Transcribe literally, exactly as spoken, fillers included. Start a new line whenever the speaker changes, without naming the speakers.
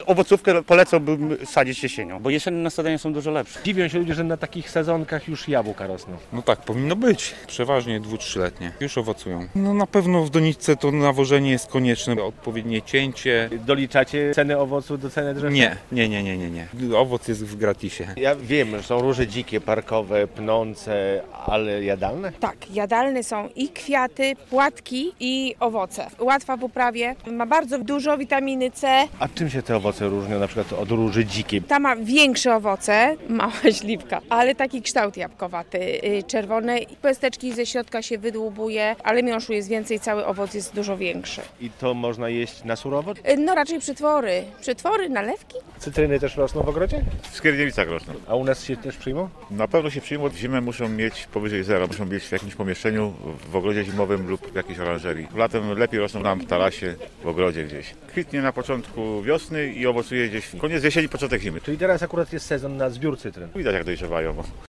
owocówkę polecałbym sadzić jesienią, bo jesienne nasadzenia są dużo lepsze.
Dziwią się ludzie, że na takich sezonkach już jabłka rosną.
No tak, powinno być. Przeważnie dwu-, trzyletnie. Już owocują. No na pewno w doniczce to nawożenie jest konieczne, odpowiednie cięcie.
Doliczacie ceny owocu do ceny drzewa?
Nie, nie, nie, nie, nie, nie. Owoc jest w gratisie.
Ja wiem, że są róże dzikie, parkowe, pnące, ale jadalne?
Tak, jadalne są i kwiaty, płatki i owoce. Łatwa w uprawie, ma bardzo dużo witaminy C.
A czym się te owoce różnią na przykład od róży dzikiej?
Ta ma większe owoce, mała śliwka, ale taki kształt jabłkowaty, y, czerwone. Pesteczki ze środka się wydłubuje, ale miąższu jest więcej, cały owoc jest dużo większy.
I to można jeść na surowo?
Y, No raczej przetwory. Przetwory, nalewki?
Cytryny też rosną w ogrodzie?
W Skierniewicach rosną.
A u nas się też przyjmą?
Na pewno się przyjmą. W zimę muszą mieć powyżej zera. Muszą być w jakimś pomieszczeniu, w ogrodzie zimowym lub w jakiejś oranżerii. Latem lepiej rosną nam w tarasie, w ogrodzie gdzieś. Kwitnie na początku wiosny i owocuje gdzieś w koniec jesieni, początek zimy.
Czyli teraz akurat jest sezon na zbiór cytryn.
Widać jak dojrzewają.